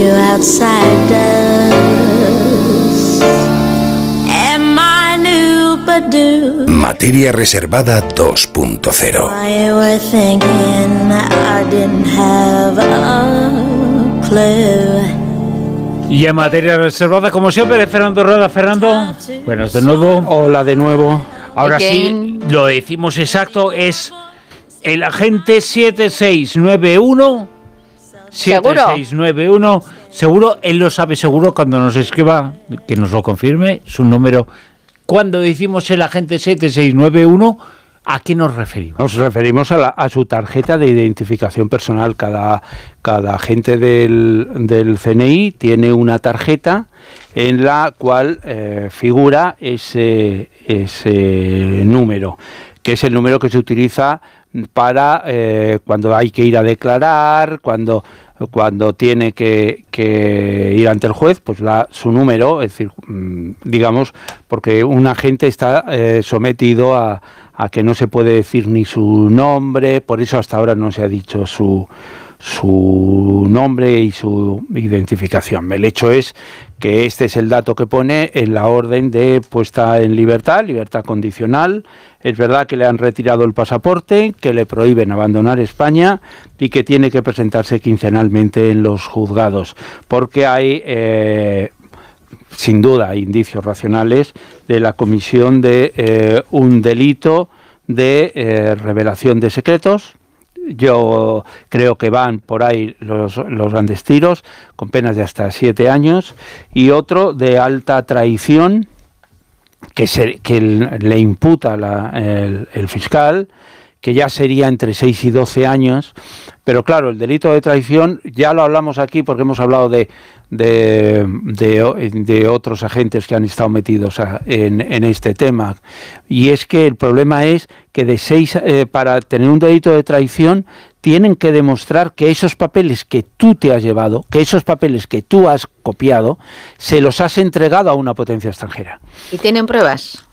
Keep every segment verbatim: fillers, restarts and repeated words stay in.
you outsiders. Am I new but do? Materia reservada dos punto cero. I were thinking I didn't have a clue. Y en materia reservada, como siempre, Fernando Rueda. Fernando, buenos de nuevo. Hola de nuevo. Ahora sí, lo decimos exacto, es el agente siete seis nueve uno. siete seis nueve uno. Seguro, él lo sabe seguro cuando nos escriba, que nos lo confirme, su número. Cuando decimos el agente siete seis nueve uno, ¿a qué nos referimos? Nos referimos a, la, a su tarjeta de identificación personal. Cada, cada agente del, del C N I tiene una tarjeta en la cual eh, figura ese, ese número, que es el número que se utiliza para eh, cuando hay que ir a declarar, cuando cuando tiene que, que ir ante el juez, pues la, su número, es decir, digamos, porque un agente está eh, sometido a, a que no se puede decir ni su nombre, por eso hasta ahora no se ha dicho su su nombre y su identificación. El hecho es que este es el dato que pone en la orden de puesta en libertad, libertad condicional. Es verdad que le han retirado el pasaporte, que le prohíben abandonar España y que tiene que presentarse quincenalmente en los juzgados, porque hay, eh, sin duda, indicios racionales de la comisión de eh, un delito de eh, revelación de secretos. Yo creo que van por ahí los, los grandes tiros, con penas de hasta siete años, y otro de alta traición, que, se, que le imputa la, el, el fiscal, que ya sería entre seis y doce años, pero claro, el delito de traición, ya lo hablamos aquí porque hemos hablado de, de, de, de otros agentes que han estado metidos a, en, en este tema, y es que el problema es que de seis, eh, para tener un delito de traición tienen que demostrar que esos papeles que tú te has llevado, que esos papeles que tú has copiado, se los has entregado a una potencia extranjera. ¿Y tienen pruebas?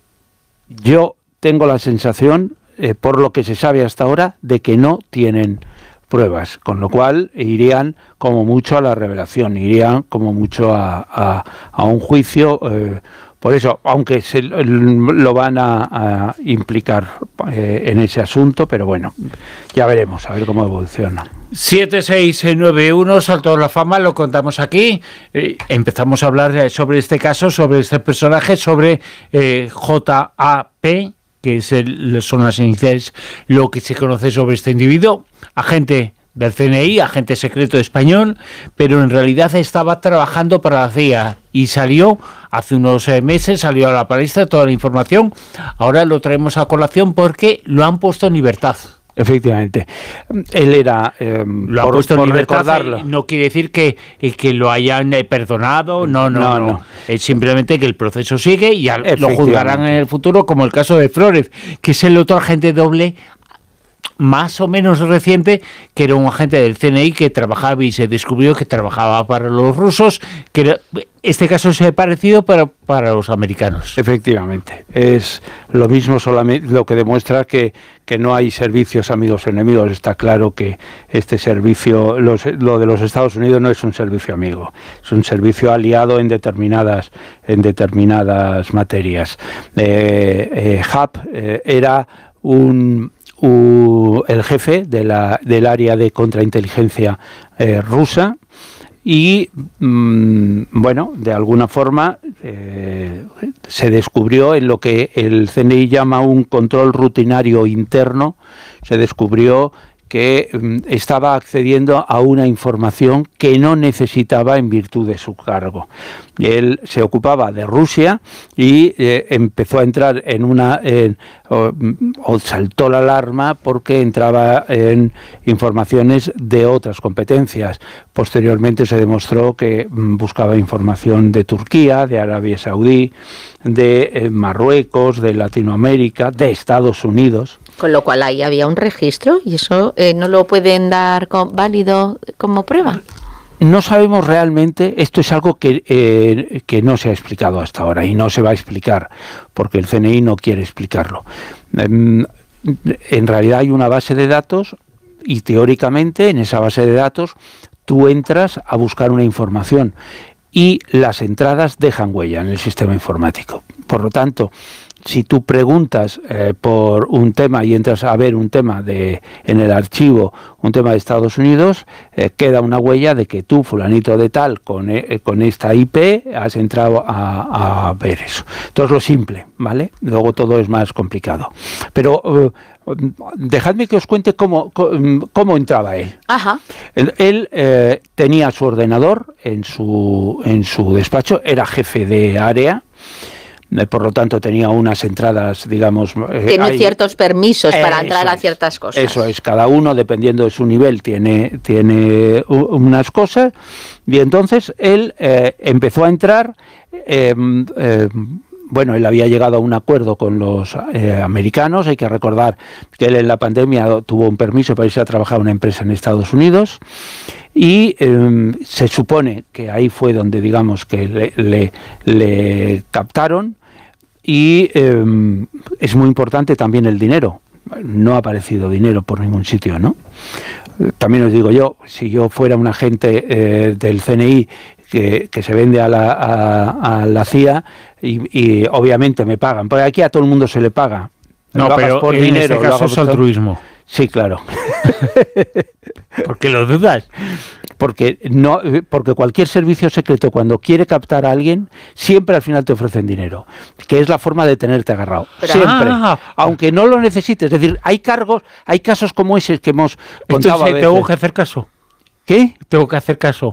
Yo tengo la sensación, eh, por lo que se sabe hasta ahora, de que no tienen pruebas, con lo cual irían como mucho a la revelación, irían como mucho a, a, a un juicio. Eh, por eso, aunque se lo van a, a implicar eh, en ese asunto, pero bueno, ya veremos, a ver cómo evoluciona. siete seis nueve uno, Salto de la Fama, lo contamos aquí. Eh, empezamos a hablar sobre este caso, sobre este personaje, sobre eh, J A P, que es el, son las iniciales, lo que se conoce sobre este individuo, agente del C N I, agente secreto español, pero en realidad estaba trabajando para la C I A y salió hace unos eh, meses, salió a la palestra toda la información. Ahora lo traemos a colación porque lo han puesto en libertad. Efectivamente, él era, eh, lo por, ha puesto en libertad, recordarlo. No quiere decir que, que lo hayan perdonado, no, no, no, no, no. Es simplemente que el proceso sigue y lo juzgarán en el futuro, como el caso de Flores, que es el otro agente doble más o menos reciente, que era un agente del C N I que trabajaba y se descubrió que trabajaba para los rusos, que era, este caso es parecido para, para los americanos. Efectivamente, es lo mismo, solamente lo que demuestra que, que no hay servicios amigos enemigos. Está claro que este servicio, los, lo de los Estados Unidos no es un servicio amigo, es un servicio aliado en determinadas, en determinadas materias. Eh, eh, Hub eh, era un... Uh, el jefe de la, del área de contrainteligencia eh, rusa y, mmm, bueno, de alguna forma eh, se descubrió en lo que el C N I llama un control rutinario interno, se descubrió que mm, estaba accediendo a una información que no necesitaba en virtud de su cargo. Él se ocupaba de Rusia y eh, empezó a entrar en una... En, o, o saltó la alarma porque entraba en informaciones de otras competencias. Posteriormente se demostró que mm, buscaba información de Turquía, de Arabia Saudí, de eh, Marruecos, de Latinoamérica, de Estados Unidos. Con lo cual ahí había un registro y eso eh, no lo pueden dar con, válido como prueba. No sabemos realmente, esto es algo que, eh, que no se ha explicado hasta ahora y no se va a explicar porque el C N I no quiere explicarlo. En realidad hay una base de datos y teóricamente en esa base de datos tú entras a buscar una información y las entradas dejan huella en el sistema informático. Por lo tanto, si tú preguntas eh, por un tema y entras a ver un tema de en el archivo, un tema de Estados Unidos, eh, queda una huella de que tú, fulanito de tal, con, eh, con esta I P, has entrado a, a ver eso. Entonces, lo simple, ¿vale? Luego todo es más complicado. Pero eh, dejadme que os cuente cómo, cómo entraba él. Ajá. Él, él eh, tenía su ordenador en su, en su despacho, era jefe de área. Por lo tanto, tenía unas entradas, digamos... Tiene hay, ciertos permisos eh, para entrar a ciertas es, cosas. Eso es, cada uno, dependiendo de su nivel, tiene, tiene unas cosas. Y entonces él eh, empezó a entrar... Eh, eh, bueno, él había llegado a un acuerdo con los eh, americanos. Hay que recordar que él en la pandemia tuvo un permiso para irse a trabajar a una empresa en Estados Unidos. Y eh, se supone que ahí fue donde, digamos, que le, le, le captaron. Y eh, es muy importante también el dinero. No ha aparecido dinero por ningún sitio, ¿no? También os digo yo, si yo fuera un agente eh, del C N I que, que se vende a la, a, a la C I A y, y obviamente me pagan, porque aquí a todo el mundo se le paga. No, lo pero por en dinero, este caso es altruismo. Sí, claro. ¿Por qué lo dudas? Porque no, porque cualquier servicio secreto, cuando quiere captar a alguien, siempre al final te ofrecen dinero, que es la forma de tenerte agarrado. Pero, siempre, ah, aunque no lo necesites. Es decir, hay cargos, hay casos como ese que hemos contado. Entonces, a veces. ¿Tengo que hacer caso? ¿Qué? Tengo que hacer caso.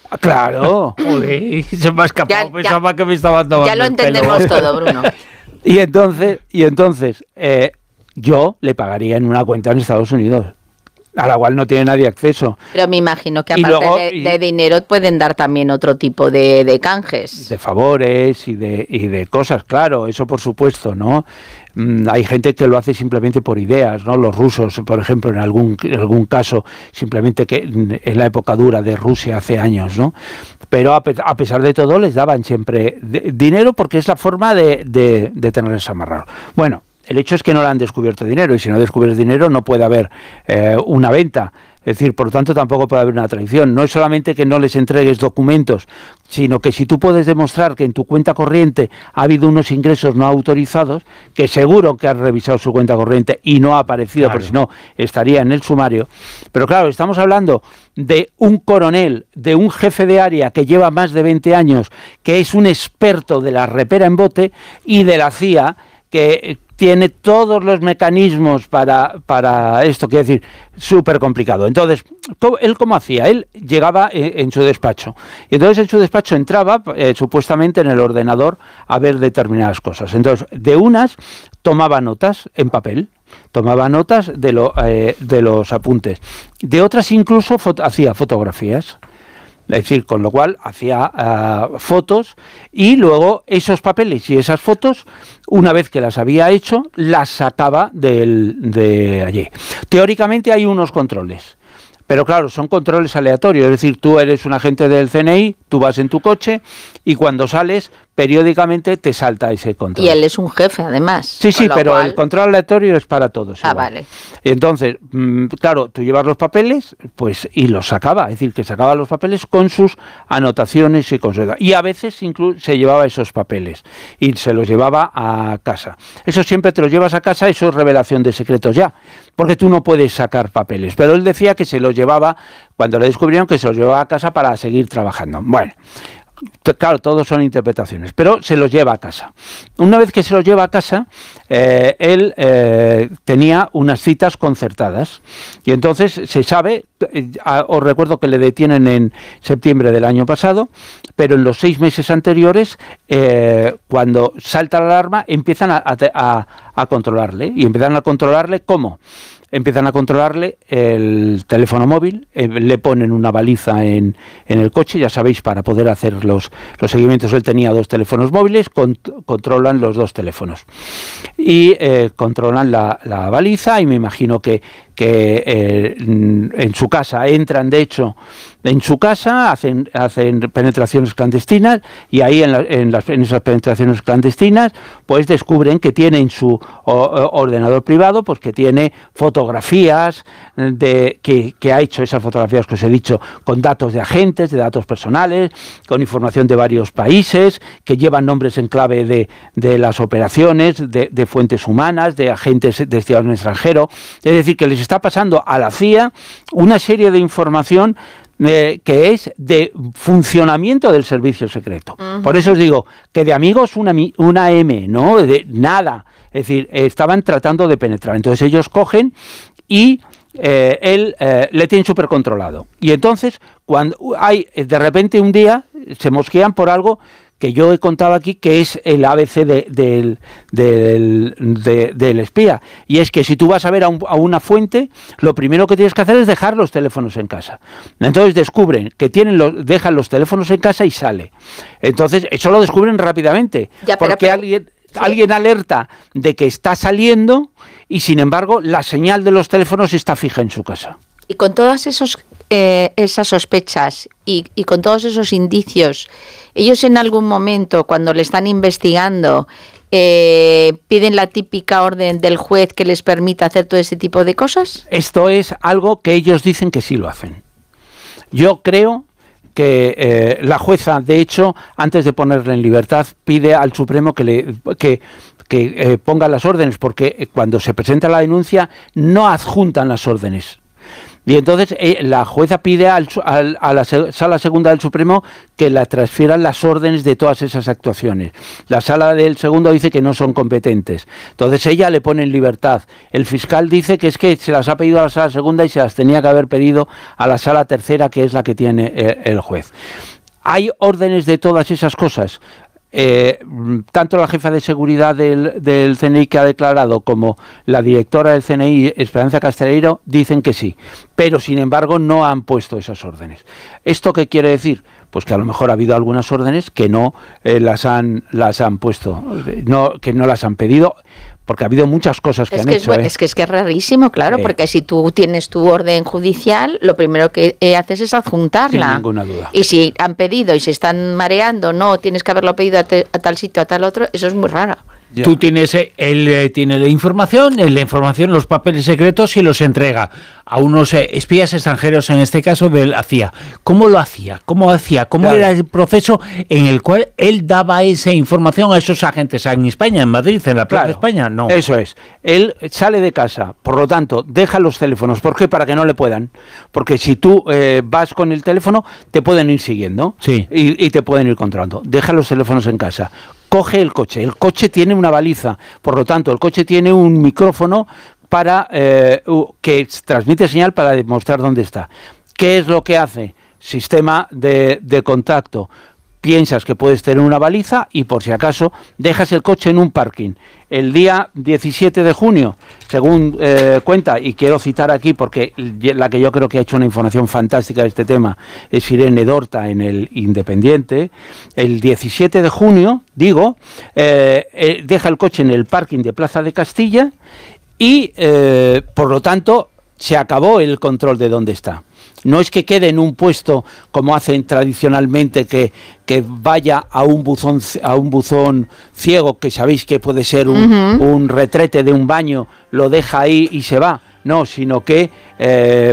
Claro. Joder, se me ha escapado, ya, pensaba ya, que me estaba dando. Ya lo entendemos pelo. Todo, Bruno. Y entonces, y entonces eh, yo le pagaría en una cuenta en Estados Unidos, a la cual no tiene nadie acceso. Pero me imagino que aparte luego, de, de dinero pueden dar también otro tipo de, de canjes. De favores y de, y de cosas, claro, eso por supuesto, ¿no? Mm, hay gente que lo hace simplemente por ideas, ¿no? Los rusos, por ejemplo, en algún, en algún caso, simplemente que en la época dura de Rusia hace años, ¿no? Pero a, pe a pesar de todo les daban siempre de, dinero porque es la forma de, de, de tenerles amarrados. Bueno, el hecho es que no le han descubierto dinero, y si no descubres dinero no puede haber eh, una venta. Es decir, por lo tanto, tampoco puede haber una traición. No es solamente que no les entregues documentos, sino que si tú puedes demostrar que en tu cuenta corriente ha habido unos ingresos no autorizados, que seguro que has revisado su cuenta corriente y no ha aparecido, claro, porque si no estaría en el sumario. Pero claro, estamos hablando de un coronel, de un jefe de área que lleva más de veinte años, que es un experto de la repera en bote, y de la C I A, que tiene todos los mecanismos para, para esto, quiero decir, súper complicado. Entonces, ¿él cómo hacía? Él llegaba en, en su despacho, y entonces en su despacho entraba eh, supuestamente en el ordenador a ver determinadas cosas. Entonces, de unas tomaba notas en papel, tomaba notas de, lo, eh, de los apuntes, de otras incluso foto, hacía fotografías. Es decir, con lo cual hacía uh, fotos, y luego esos papeles y esas fotos, una vez que las había hecho, las sacaba del, de allí. Teóricamente hay unos controles, pero claro, son controles aleatorios. Es decir, tú eres un agente del C N I, tú vas en tu coche y cuando sales, periódicamente te salta ese control. Y él es un jefe, además. Sí, sí, pero cual... el control aleatorio es para todos. Ah, igual. Vale. Entonces, mmm, claro, tú llevas los papeles, pues, y los sacaba, es decir, que sacaba los papeles con sus anotaciones y con su... Y a veces incluso se llevaba esos papeles y se los llevaba a casa. Eso siempre te los llevas a casa, eso es revelación de secretos ya, porque tú no puedes sacar papeles. Pero él decía que se los llevaba, cuando le descubrieron, que se los llevaba a casa para seguir trabajando. Bueno, claro, todos son interpretaciones, pero se los lleva a casa. Una vez que se los lleva a casa, eh, él eh, tenía unas citas concertadas, y entonces se sabe, eh, os recuerdo que le detienen en septiembre del año pasado, pero en los seis meses anteriores, eh, cuando salta la alarma, empiezan a, a, a controlarle, y empiezan a controlarle ¿cómo? Empiezan a controlarle el teléfono móvil, eh, le ponen una baliza en, en el coche, ya sabéis, para poder hacer los, los seguimientos. Él tenía dos teléfonos móviles, con, controlan los dos teléfonos y eh, controlan la, la baliza, y me imagino que, que eh, en su casa entran, de hecho, en su casa, hacen, hacen penetraciones clandestinas y ahí en, la, en, las, en esas penetraciones clandestinas pues descubren que tiene en su o, o, ordenador privado, pues que tiene fotografías de que, que ha hecho esas fotografías que os he dicho con datos de agentes, de datos personales, con información de varios países, que llevan nombres en clave de, de las operaciones, de, de fuentes humanas, de agentes destinados al extranjero. Es decir, que les está pasando a la C I A una serie de información Eh, que es de funcionamiento del servicio secreto. Uh-huh. Por eso os digo que de amigos una, una M, ¿no? De nada. Es decir, eh, estaban tratando de penetrar. Entonces ellos cogen y eh, él eh, le tienen súper controlado. Y entonces, cuando hay, de repente un día, se mosquean por algo que yo he contado aquí, que es el A B C de, de, de, de, del espía. Y es que si tú vas a ver a, un, a una fuente, lo primero que tienes que hacer es dejar los teléfonos en casa. Entonces descubren que tienen los, dejan los teléfonos en casa y sale. Entonces eso lo descubren rápidamente. Ya, pero, porque pero, alguien, sí. alguien alerta de que está saliendo y sin embargo la señal de los teléfonos está fija en su casa. Y con todas esos, eh, esas sospechas y, y con todos esos indicios, ellos en algún momento, cuando le están investigando, eh, piden la típica orden del juez que les permita hacer todo ese tipo de cosas. Esto es algo que ellos dicen que sí lo hacen. Yo creo que eh, la jueza, de hecho, antes de ponerle en libertad, pide al Supremo que le que, que eh, ponga las órdenes, porque cuando se presenta la denuncia no adjuntan las órdenes. Y entonces eh, la jueza pide al, al, a la Sala Segunda del Supremo que la transfieran las órdenes de todas esas actuaciones. La Sala del Segundo dice que no son competentes. Entonces ella le pone en libertad. El fiscal dice que es que se las ha pedido a la Sala Segunda y se las tenía que haber pedido a la Sala Tercera, que es la que tiene eh, el juez. Hay órdenes de todas esas cosas. Eh, tanto la jefa de seguridad del, del C N I que ha declarado como la directora del C N I, Esperanza Casteleiro, dicen que sí, pero sin embargo no han puesto esas órdenes. ¿Esto qué quiere decir? Pues que a lo mejor ha habido algunas órdenes que no eh, las han las han puesto, no, que no las han pedido. Porque ha habido muchas cosas que es han que hecho. Es, ¿eh? es que es que es rarísimo, claro, eh. porque si tú tienes tu orden judicial, lo primero que eh, haces es adjuntarla. Sin ninguna duda. Y si han pedido y se están mareando, no, tienes que haberlo pedido a, te, a tal sitio, a tal otro, eso es muy raro. Ya. Tú tienes, él eh, tiene la información, la información, los papeles secretos y los entrega a unos eh, espías extranjeros, en este caso de la C I A. ¿Cómo lo hacía? ¿Cómo hacía? ¿Cómo claro. era el proceso en el cual él daba esa información a esos agentes en España, en Madrid, en la Plaza de España? No. Eso es. Él sale de casa, por lo tanto, deja los teléfonos. ¿Por qué? Para que no le puedan. Porque si tú eh, vas con el teléfono, te pueden ir siguiendo. Sí. Y, y te pueden ir controlando. Deja los teléfonos en casa. Coge el coche. El coche tiene una baliza, por lo tanto, el coche tiene un micrófono para eh, que transmite señal para demostrar dónde está. ¿Qué es lo que hace? Sistema de, de contacto. Piensas que puedes tener una baliza y por si acaso dejas el coche en un parking. El día diecisiete de junio, según eh, cuenta, y quiero citar aquí porque la que yo creo que ha hecho una información fantástica de este tema es Irene Dorta en el Independiente, el diecisiete de junio, digo, eh, eh, deja el coche en el parking de Plaza de Castilla y, eh, por lo tanto, se acabó el control de dónde está. No es que quede en un puesto como hacen tradicionalmente, que, que vaya a un buzón a un buzón ciego, que sabéis que puede ser un, uh-huh. un retrete de un baño, lo deja ahí y se va. No, sino que eh,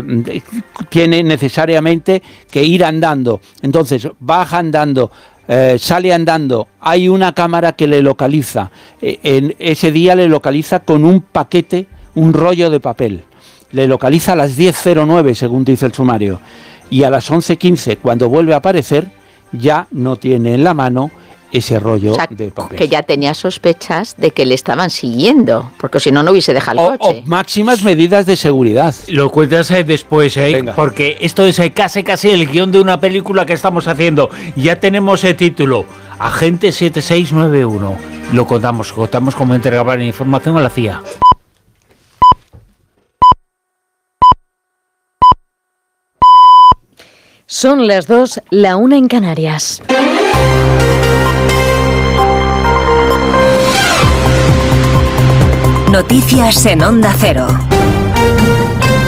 tiene necesariamente que ir andando. Entonces, baja andando, eh, sale andando, hay una cámara que le localiza. Eh, en ese día le localiza con un paquete, un rollo de papel. Le localiza a las diez cero nueve, según dice el sumario, y a las once quince, cuando vuelve a aparecer, ya no tiene en la mano ese rollo, o sea, de papel. Que ya tenía sospechas de que le estaban siguiendo, porque si no, no hubiese dejado el coche. O máximas medidas de seguridad. Lo cuentas eh, después, ¿eh? Venga. Porque esto es eh, casi casi el guión de una película que estamos haciendo. Ya tenemos el título, Agente siete seis nueve uno. Lo contamos, contamos cómo entregaban información a la C I A. Son las dos, la una en Canarias. Noticias en Onda Cero.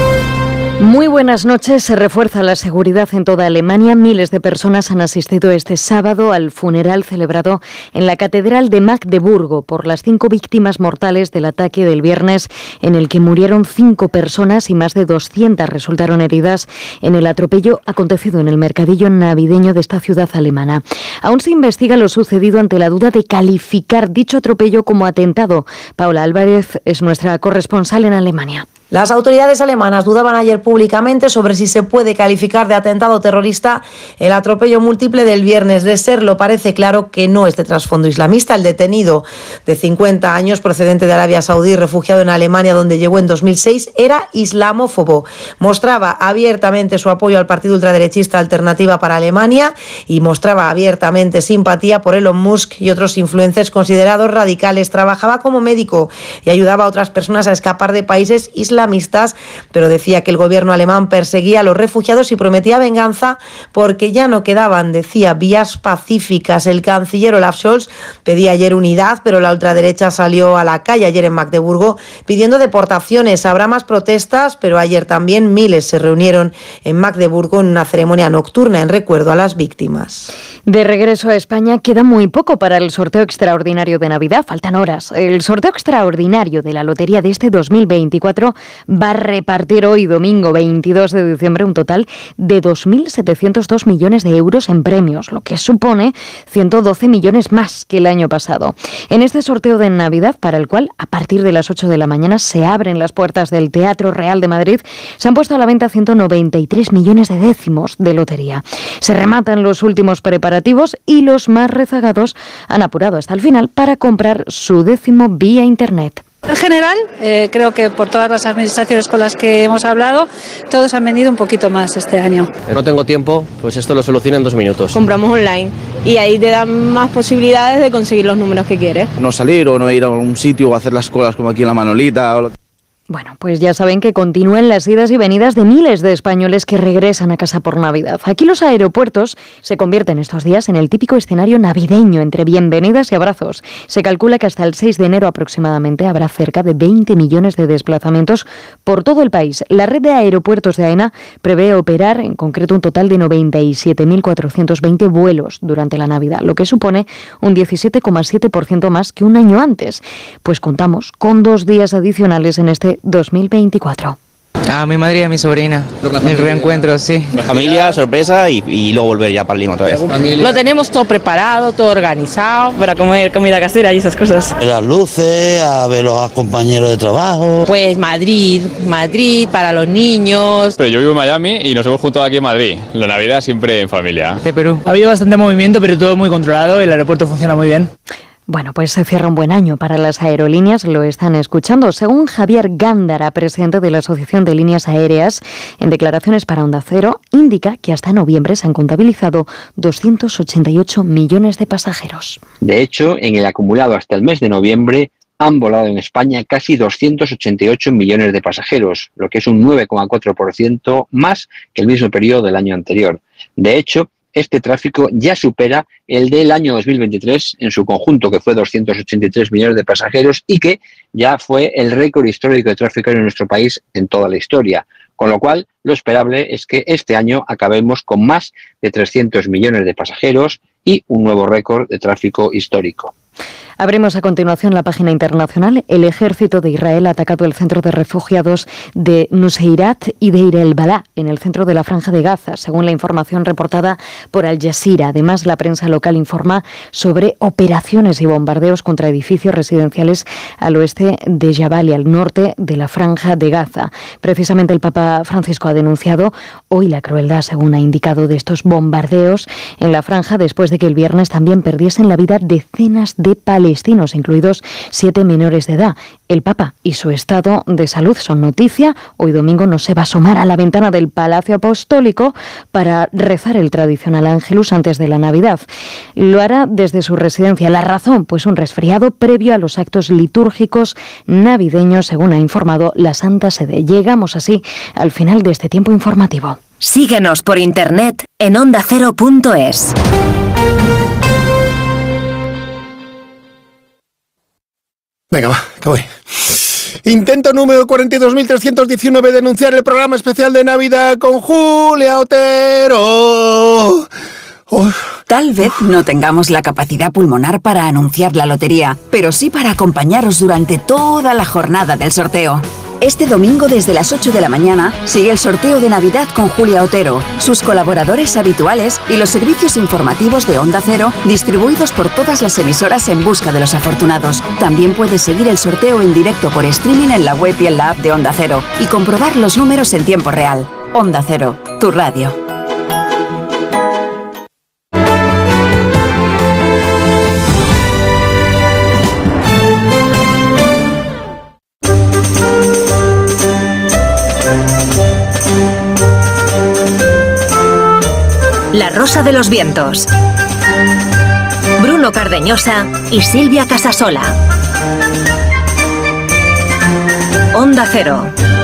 Muy buenas noches. Se refuerza la seguridad en toda Alemania. Miles de personas han asistido este sábado al funeral celebrado en la Catedral de Magdeburgo por las cinco víctimas mortales del ataque del viernes, en el que murieron cinco personas y más de doscientas resultaron heridas en el atropello acontecido en el mercadillo navideño de esta ciudad alemana. Aún se investiga lo sucedido ante la duda de calificar dicho atropello como atentado. Paula Álvarez es nuestra corresponsal en Alemania. Las autoridades alemanas dudaban ayer públicamente sobre si se puede calificar de atentado terrorista el atropello múltiple del viernes. De serlo, parece claro que no es de trasfondo islamista. El detenido, de cincuenta años, procedente de Arabia Saudí, refugiado en Alemania, donde llegó en dos mil seis, era islamófobo. Mostraba abiertamente su apoyo al partido ultraderechista Alternativa para Alemania y mostraba abiertamente simpatía por Elon Musk y otros influencers considerados radicales. Trabajaba como médico y ayudaba a otras personas a escapar de países islamistas. islamistas, pero decía que el gobierno alemán perseguía a los refugiados y prometía venganza porque ya no quedaban, decía, vías pacíficas. El canciller Olaf Scholz pedía ayer unidad, pero la ultraderecha salió a la calle ayer en Magdeburgo pidiendo deportaciones. Habrá más protestas, pero ayer también miles se reunieron en Magdeburgo en una ceremonia nocturna en recuerdo a las víctimas. De regreso a España, queda muy poco para el sorteo extraordinario de Navidad, faltan horas. El sorteo extraordinario de la lotería de este dos mil veinticuatro va a repartir hoy, domingo veintidós de diciembre, un total de dos mil setecientos dos millones de euros en premios, lo que supone ciento doce millones más que el año pasado. En este sorteo de Navidad, para el cual a partir de las ocho de la mañana se abren las puertas del Teatro Real de Madrid, se han puesto a la venta ciento noventa y tres millones de décimos de lotería. Se rematan los últimos preparativos y los más rezagados han apurado hasta el final para comprar su décimo vía internet. En general, eh, creo que por todas las administraciones con las que hemos hablado, todos han vendido un poquito más este año. No tengo tiempo, pues esto lo soluciona en dos minutos. Compramos online y ahí te dan más posibilidades de conseguir los números que quieres. No salir o no ir a un sitio o hacer las colas como aquí en la Manolita. O... Bueno, pues ya saben que continúan las idas y venidas de miles de españoles que regresan a casa por Navidad. Aquí los aeropuertos se convierten estos días en el típico escenario navideño entre bienvenidas y abrazos. Se calcula que hasta el seis de enero aproximadamente habrá cerca de veinte millones de desplazamientos por todo el país. La red de aeropuertos de AENA prevé operar en concreto un total de noventa y siete mil cuatrocientos veinte vuelos durante la Navidad, lo que supone un diecisiete coma siete por ciento más que un año antes. Pues contamos con dos días adicionales en este dos mil veinticuatro. A mi madre y a mi sobrina. El reencuentro, sí. La familia, sorpresa y, y luego volver ya para Lima otra vez. Lo tenemos todo preparado, todo organizado para comer comida casera y esas cosas. Las luces, a ver los compañeros de trabajo. Pues Madrid, Madrid para los niños. Pero yo vivo en Miami y nos hemos juntado aquí en Madrid. La Navidad siempre en familia. De Perú. Ha habido bastante movimiento, pero todo muy controlado. El aeropuerto funciona muy bien. Bueno, pues se cierra un buen año para las aerolíneas, lo están escuchando. Según Javier Gándara, presidente de la Asociación de Líneas Aéreas, en declaraciones para Onda Cero, indica que hasta noviembre se han contabilizado doscientos ochenta y ocho millones de pasajeros. De hecho, en el acumulado hasta el mes de noviembre, han volado en España casi doscientos ochenta y ocho millones de pasajeros, lo que es un nueve coma cuatro por ciento más que el mismo periodo del año anterior. De hecho, este tráfico ya supera el del año dos mil veintitrés en su conjunto, que fue doscientos ochenta y tres millones de pasajeros y que ya fue el récord histórico de tráfico en nuestro país en toda la historia. Con lo cual, lo esperable es que este año acabemos con más de trescientos millones de pasajeros y un nuevo récord de tráfico histórico. Abrimos a continuación la página internacional. El ejército de Israel ha atacado el centro de refugiados de Nuseirat y Deir el-Balá, en el centro de la Franja de Gaza, según la información reportada por Al Jazeera. Además, la prensa local informa sobre operaciones y bombardeos contra edificios residenciales al oeste de Jabalia, al norte de la Franja de Gaza. Precisamente el Papa Francisco ha denunciado hoy la crueldad, según ha indicado, de estos bombardeos en la franja, después de que el viernes también perdiesen la vida decenas de palestinos, incluidos siete menores de edad. El Papa y su estado de salud son noticia. Hoy domingo no se va a asomar a la ventana del Palacio Apostólico para rezar el tradicional Ángelus antes de la Navidad. Lo hará desde su residencia. La razón, pues un resfriado previo a los actos litúrgicos navideños, según ha informado la Santa Sede. Llegamos así al final de este tiempo informativo. Síguenos por internet en onda cero punto es. Venga, va, que voy. Intento número cuarenta y dos mil trescientos diecinueve, denunciar el programa especial de Navidad con Julia Otero. Uf. Tal vez no tengamos la capacidad pulmonar para anunciar la lotería, pero sí para acompañaros durante toda la jornada del sorteo. Este domingo desde las ocho de la mañana sigue el sorteo de Navidad con Julia Otero, sus colaboradores habituales y los servicios informativos de Onda Cero distribuidos por todas las emisoras en busca de los afortunados. También puedes seguir el sorteo en directo por streaming en la web y en la app de Onda Cero y comprobar los números en tiempo real. Onda Cero, tu radio. La Rosa de los Vientos. Bruno Cardeñosa y Silvia Casasola. Onda Cero.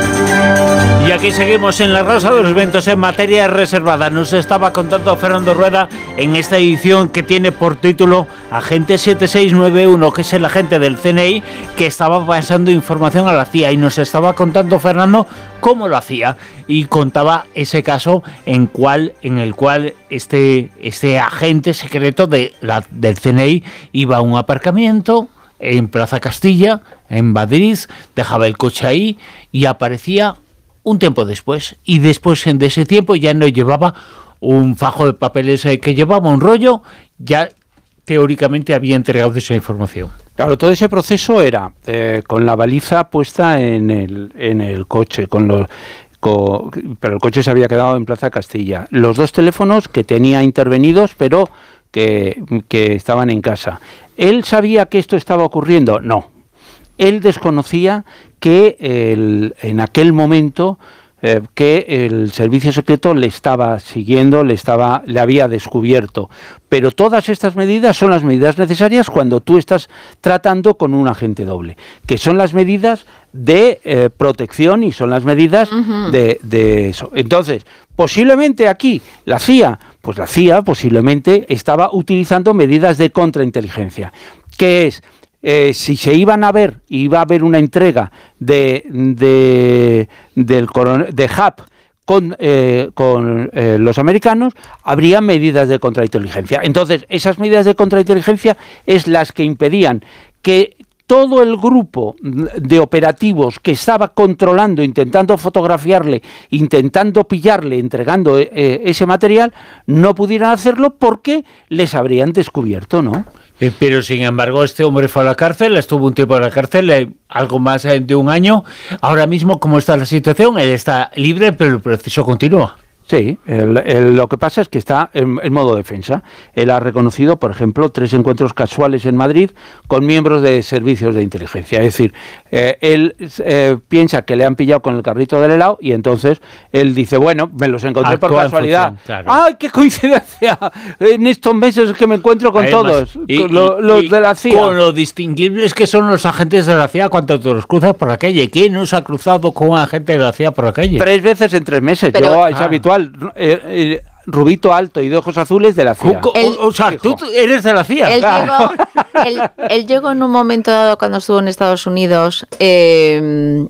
Y aquí seguimos en La Rosa de los Vientos en materia reservada. Nos estaba contando Fernando Rueda en esta edición que tiene por título Agente siete seis nueve uno, que es el agente del C N I que estaba pasando información a la C I A, y nos estaba contando Fernando cómo lo hacía y contaba ese caso en cual en el cual este este agente secreto de la del C N I iba a un aparcamiento en Plaza Castilla, en Madrid, dejaba el coche ahí y aparecía un tiempo después, y después de ese tiempo ya no llevaba un fajo de papeles que llevaba, un rollo, ya teóricamente había entregado esa información. Claro, todo ese proceso era eh, con la baliza puesta en el, en el coche, con los, con, pero el coche se había quedado en Plaza Castilla. Los dos teléfonos que tenía intervenidos, pero que, que estaban en casa. ¿Él sabía que esto estaba ocurriendo? No. Él desconocía que el, en aquel momento eh, que el servicio secreto le estaba siguiendo, le estaba, le había descubierto. Pero todas estas medidas son las medidas necesarias cuando tú estás tratando con un agente doble, que son las medidas de eh, protección y son las medidas uh-huh. de, de eso. Entonces, posiblemente aquí la C I A, pues la C I A posiblemente estaba utilizando medidas de contrainteligencia, que es Eh, si se iban a ver, iba a haber una entrega de de del coron- de Hub con, eh, con eh, los americanos, habría medidas de contrainteligencia. Entonces, esas medidas de contrainteligencia es las que impedían que todo el grupo de operativos que estaba controlando, intentando fotografiarle, intentando pillarle, entregando eh, ese material, no pudieran hacerlo porque les habrían descubierto, ¿no? Pero, sin embargo, este hombre fue a la cárcel, estuvo un tiempo en la cárcel, eh, algo más de un año. Ahora mismo, ¿cómo está la situación? Él está libre, pero el proceso continúa. Sí, el, el, lo que pasa es que está en, en modo defensa. Él ha reconocido, por ejemplo, tres encuentros casuales en Madrid con miembros de servicios de inteligencia. Es decir, eh, él eh, piensa que le han pillado con el carrito del helado y entonces él dice, bueno, me los encontré Actúa por casualidad. Función, claro. ¡Ay, qué coincidencia! En estos meses que me encuentro con Además, todos, y, con lo, los y de la C I A. Con lo distinguibles que son los agentes de la C I A cuando te los cruzas por la calle. ¿Quién no se ha cruzado con un agente de la C I A por la calle? Tres veces en tres meses. Pero, Yo, es ah. habitual. Eh, eh, rubito alto y de ojos azules de la C I A. El, o, o sea, tú eres de la C I A. Él, claro. llegó, él, él llegó en un momento dado, cuando estuvo en Estados Unidos, eh,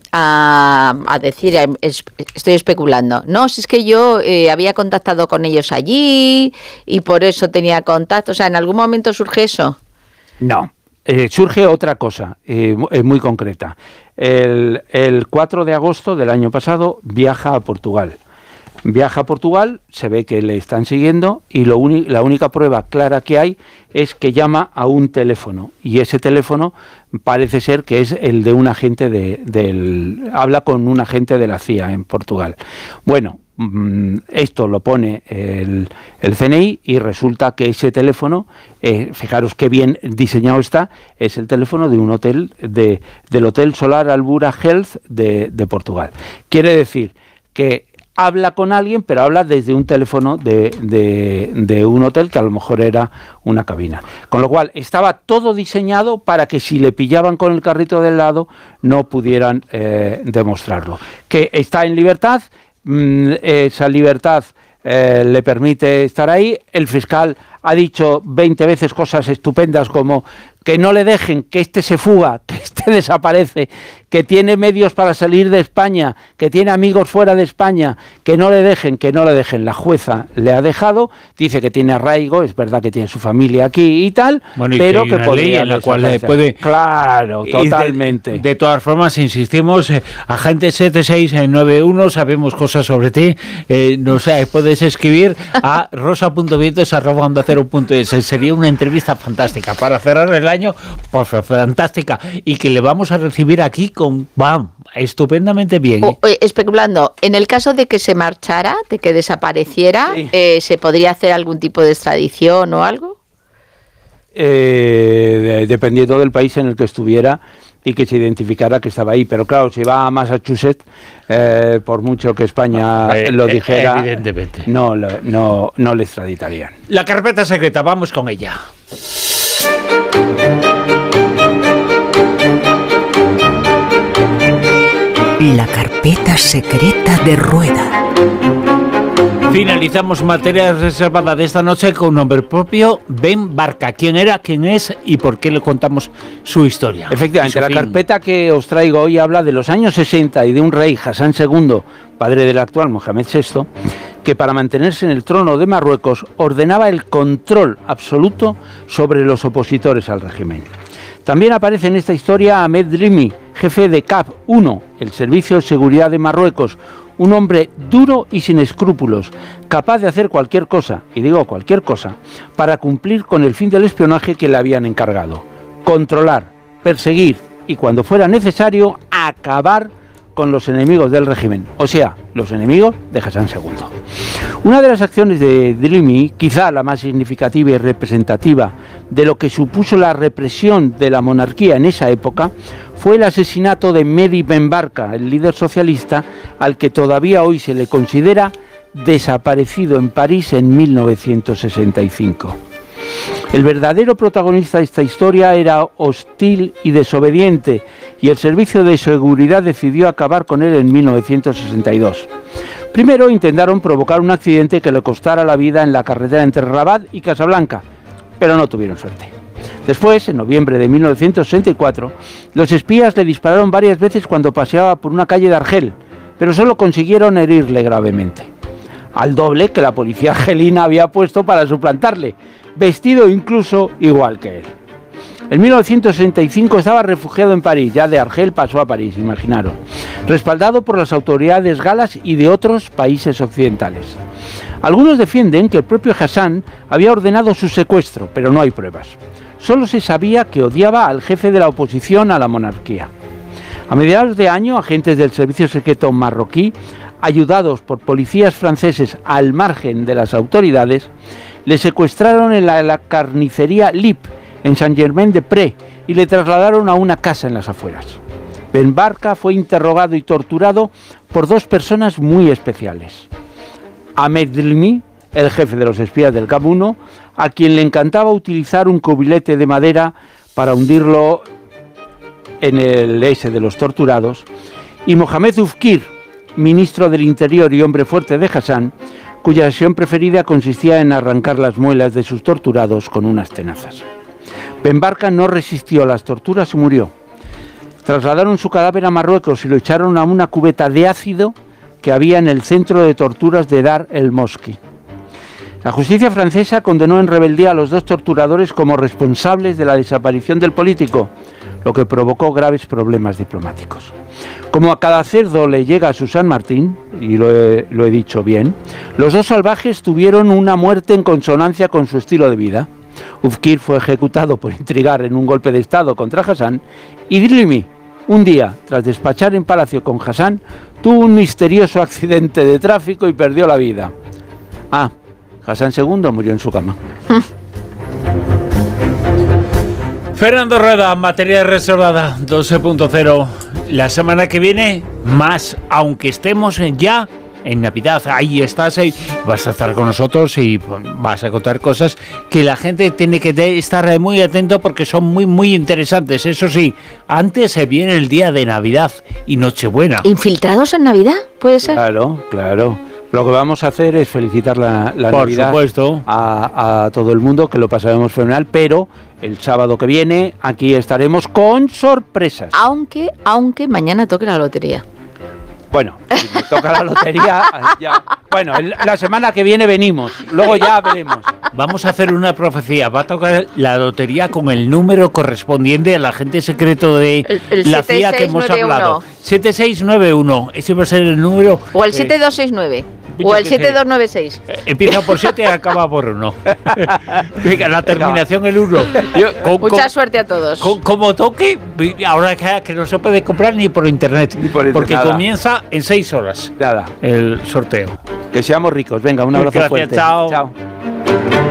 a, a decir, es, estoy especulando, no, si es que yo eh, había contactado con ellos allí y por eso tenía contacto. O sea, ¿en algún momento surge eso? No. Eh, surge otra cosa eh, muy concreta. El, el cuatro de agosto del año pasado viaja a Portugal. Viaja a Portugal, se ve que le están siguiendo y lo uni- la única prueba clara que hay es que llama a un teléfono y ese teléfono parece ser que es el de un agente de, del... habla con un agente de la C I A en Portugal. Bueno, mmm, esto lo pone el, el C N I y resulta que ese teléfono, eh, fijaros qué bien diseñado está, es el teléfono de un hotel, de, del Hotel Solar Albura Health de, de Portugal. Quiere decir que habla con alguien, pero habla desde un teléfono de, de, de un hotel que a lo mejor era una cabina. Con lo cual, estaba todo diseñado para que si le pillaban con el carrito del lado, no pudieran eh, demostrarlo. Que está en libertad, mmm, esa libertad eh, le permite estar ahí. El fiscal ha dicho veinte veces cosas estupendas como que no le dejen, que este se fuga, que este desaparece, que tiene medios para salir de España, que tiene amigos fuera de España, que no le dejen, que no le dejen. La jueza le ha dejado, dice que tiene arraigo, es verdad que tiene su familia aquí y tal, bueno, y pero que, que podría en la cual le puede... Claro, totalmente. De, de todas formas, insistimos, eh, agente setenta y seis noventa y uno, sabemos cosas sobre ti, eh, no sé, puedes escribir a rosa punto vientos arroba onda cero punto es. Sería una entrevista fantástica para cerrar el año, pues fantástica, y que le vamos a recibir aquí con, bam, estupendamente bien. O, eh, especulando, en el caso de que se marchara, de que desapareciera, sí. eh, ¿se podría hacer algún tipo de extradición o algo? Eh, de, dependiendo del país en el que estuviera y que se identificara que estaba ahí, pero claro, si va a Massachusetts, eh, por mucho que España eh, lo dijera, evidentemente. No, no, no le extraditarían. La carpeta secreta, vamos con ella. La carpeta secreta de Rueda. Finalizamos materia reservada de esta noche con nombre propio, Ben Barka. ¿Quién era, quién es y por qué le contamos su historia? Efectivamente, la fin. carpeta que os traigo hoy habla de los años sesenta y de un rey, Hassan segundo, padre del actual Mohamed sexto, que para mantenerse en el trono de Marruecos ordenaba el control absoluto sobre los opositores al régimen. También aparece en esta historia Ahmed Drimi, jefe de C A P uno, el Servicio de Seguridad de Marruecos, un hombre duro y sin escrúpulos, capaz de hacer cualquier cosa, y digo cualquier cosa, para cumplir con el fin del espionaje que le habían encargado. Controlar, perseguir y, cuando fuera necesario, acabar con los enemigos del régimen, o sea, los enemigos de Hassan segundo. Una de las acciones de Drimi, quizá la más significativa y representativa de lo que supuso la represión de la monarquía en esa época, fue el asesinato de Mehdi Ben Barka, el líder socialista al que todavía hoy se le considera desaparecido en París en mil novecientos sesenta y cinco. El verdadero protagonista de esta historia era hostil y desobediente, y el Servicio de Seguridad decidió acabar con él en mil novecientos sesenta y dos. Primero intentaron provocar un accidente que le costara la vida en la carretera entre Rabat y Casablanca, pero no tuvieron suerte. Después, en noviembre de mil novecientos sesenta y cuatro, los espías le dispararon varias veces cuando paseaba por una calle de Argel, pero solo consiguieron herirle gravemente, al doble que la policía argelina había puesto para suplantarle, vestido incluso igual que él. En mil novecientos sesenta y cinco estaba refugiado en París, ya de Argel pasó a París, imaginaros, respaldado por las autoridades galas y de otros países occidentales. Algunos defienden que el propio Hassan había ordenado su secuestro, pero no hay pruebas. Solo se sabía que odiaba al jefe de la oposición a la monarquía. A mediados de año, agentes del servicio secreto marroquí, ayudados por policías franceses al margen de las autoridades, le secuestraron en la, la carnicería Lip, en Saint-Germain-des-Prés, y le trasladaron a una casa en las afueras. Ben Barka fue interrogado y torturado por dos personas muy especiales. Ahmed Drimi, el jefe de los espías del C A P uno, a quien le encantaba utilizar un cubilete de madera para hundirlo en el S de los torturados, y Mohamed Oufkir, ministro del Interior y hombre fuerte de Hassan, cuya acción preferida consistía en arrancar las muelas de sus torturados con unas tenazas. Ben Barka no resistió a las torturas y murió. Trasladaron su cadáver a Marruecos y lo echaron a una cubeta de ácido que había en el centro de torturas de Dar el Mosqui. La justicia francesa condenó en rebeldía a los dos torturadores como responsables de la desaparición del político, lo que provocó graves problemas diplomáticos. Como a cada cerdo le llega a su San Martín, y lo he, lo he dicho bien, los dos salvajes tuvieron una muerte en consonancia con su estilo de vida. Oufkir fue ejecutado por intrigar en un golpe de Estado contra Hassan, y Drimi, un día, tras despachar en palacio con Hassan, tuvo un misterioso accidente de tráfico y perdió la vida. Ah, Hassan segundo murió en su cama. Fernando Rueda, materia reservada doce punto cero. La semana que viene, más, aunque estemos ya en Navidad. Ahí estás, ahí vas a estar con nosotros y vas a contar cosas que la gente tiene que estar muy atento porque son muy, muy interesantes. Eso sí, antes se viene el día de Navidad y Nochebuena. ¿Infiltrados en Navidad? ¿Puede ser? Claro, claro. Lo que vamos a hacer es felicitar la, la Por Navidad supuesto. A, a todo el mundo, que lo pasaremos fenomenal, pero el sábado que viene aquí estaremos con sorpresas. Aunque, aunque mañana toque la lotería. Bueno, si me toca la lotería, ya. Bueno, el, la semana que viene venimos, luego ya veremos. Vamos a hacer una profecía, va a tocar la lotería con el número correspondiente al agente secreto de el, el la C I A que hemos hablado. siete seis nueve uno, ese va a ser el número. O el siete dos seis nueve. O el siete dos nueve seis. Empieza por siete y acaba por uno. Venga, la terminación el uno. Con, Mucha con, suerte a todos. Con, como toque, ahora que, que no se puede comprar ni por internet, ni por internet porque nada. Comienza en seis horas. Nada. El sorteo. Que seamos ricos. Venga, un abrazo Gracias, fuerte. Chao. Chao.